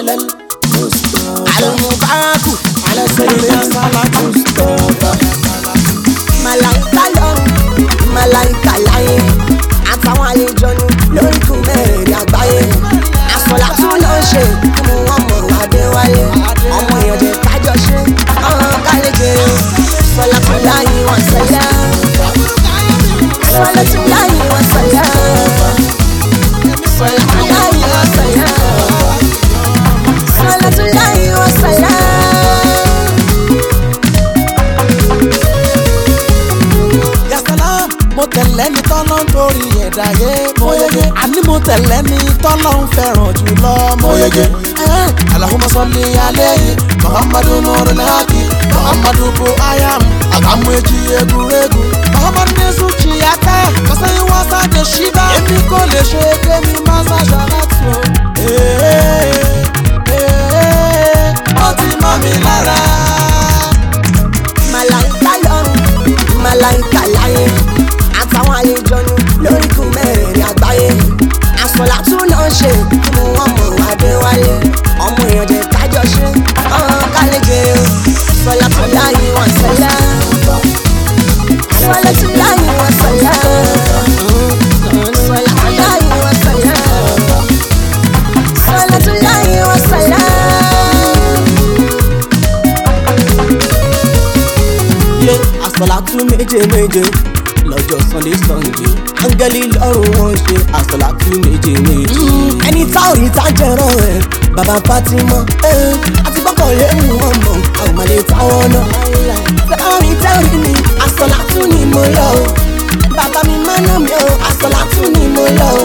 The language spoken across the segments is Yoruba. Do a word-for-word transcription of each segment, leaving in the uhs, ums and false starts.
على المصطفى المبارك على سيدنا صلاة مصطفى ملايكة يوم ملايكة láyé àtàwọn àlejò ní lóríkùn mẹ́rin àgbáyé àsọ̀làtú ló ń ṣe fún wọn mọ̀ Adéwálé ọmọ èèyàn jẹ́ kájọ ṣe ọ̀hún kálẹ̀jẹ̀rẹ̀ sọ̀làtú láyé wọn sẹ́lẹ̀ sọ̀làtú láyé wọn sẹ́lẹ̀ sọ̀làtú láyé wọn sẹ́lẹ̀ sọ̀làtú láyé wọn sẹ́lẹ̀. Mo tẹ̀lé ní tọ́lọ́ ń torí ẹ̀dá yé mọ́yẹ́gẹ́. Àní mo tẹ̀lé ní tọ́lọ́ ń fẹ́ràn jùlọ mọ́yẹ́gẹ́. Allahumma salli alayhi Muhammadu nurul haqi Muhammadu bu ayam agamu eji eguregu Muhammadu nesu chiyata kasayi wasa de shiba èmi kò lè ṣe kémi máa ṣàṣàlátù o. Ó ti mọ́ mi lára. Màláìka lọ́run màláìka láyé àtàwọn àlejò ní lóríkùn mẹ́rin àgbáyé àsọ̀làtú náà ṣe fún wọn mọ̀ Adéwálé ọmọ èèyàn jẹ́ kájọ ṣe ọ̀hún kálẹ̀jẹ̀rẹ̀ sọ̀làtú láyé wọn sẹ́lẹ̀ sọ̀làtú láyé wọn sẹ́lẹ̀ sọ̀làtú láyé wọn sẹ́lẹ̀ sọ̀làtú láyé wọn sẹ́lẹ̀. Àsọ̀làtú méje méje lọ́jọ́ sunday sunday áńgẹ́lì lọ́rùn wọn ṣe àsọ̀làtú méje méje. ẹni tá ò rí tá jẹran ẹ bàbá Fatima àti gbọ́kànlé mú wọn mọ̀ àwọn ọmọlẹ̀ táwọn náà. tẹ́lẹ̀rí tẹ́lẹ̀rí ni àsọ̀làtú ni mo lọ o bàbá mi má nà mí o àsọ̀làtú ni mo lọ o.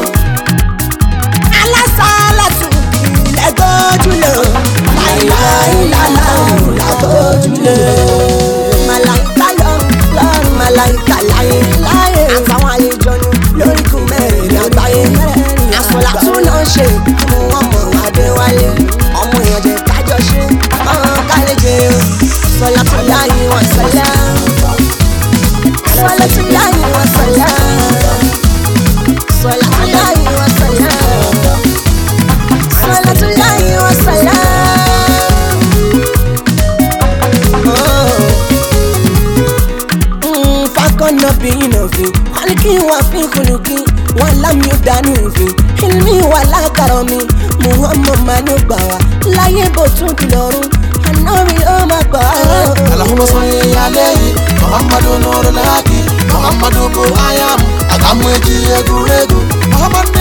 alásàlátù ilẹ̀ gbójúlẹ̀ o láìláìláìlá lágbójúlẹ̀. Màláìka lọ́run lọ́run màláìka láyé láyé àtàwọn àlejò ní lóríkùn mẹ́rin àgbáyé àsọ̀làtú náà ṣe fún wọn mọ̀ Adéwálé ọmọ èèyàn jẹ́ kájọ ṣe ọ̀hún kálẹ̀jẹ̀rẹ̀ sọ̀làtú láyé wọn sẹ́lẹ̀ sọ̀làtú láyé wọn sẹ́lẹ̀ sọ̀làtú láyé wọn sẹ́lẹ̀ sọ̀làtú láyé wọn sẹ́lẹ̀. Fakọ́nà bí ìnàfin kálíkì wà fi kùnùkì wọn lámì dánú ìfin ilmi wà lákàrọ̀ mi Muhammad manu gbà wá láyé bó tún kìlọ̀rún anáwì ó má gbà á. Allahumma salli alayhi Muhammadu nurul haqi Muhammadu bu ayam agamu eji eguregu Muhammad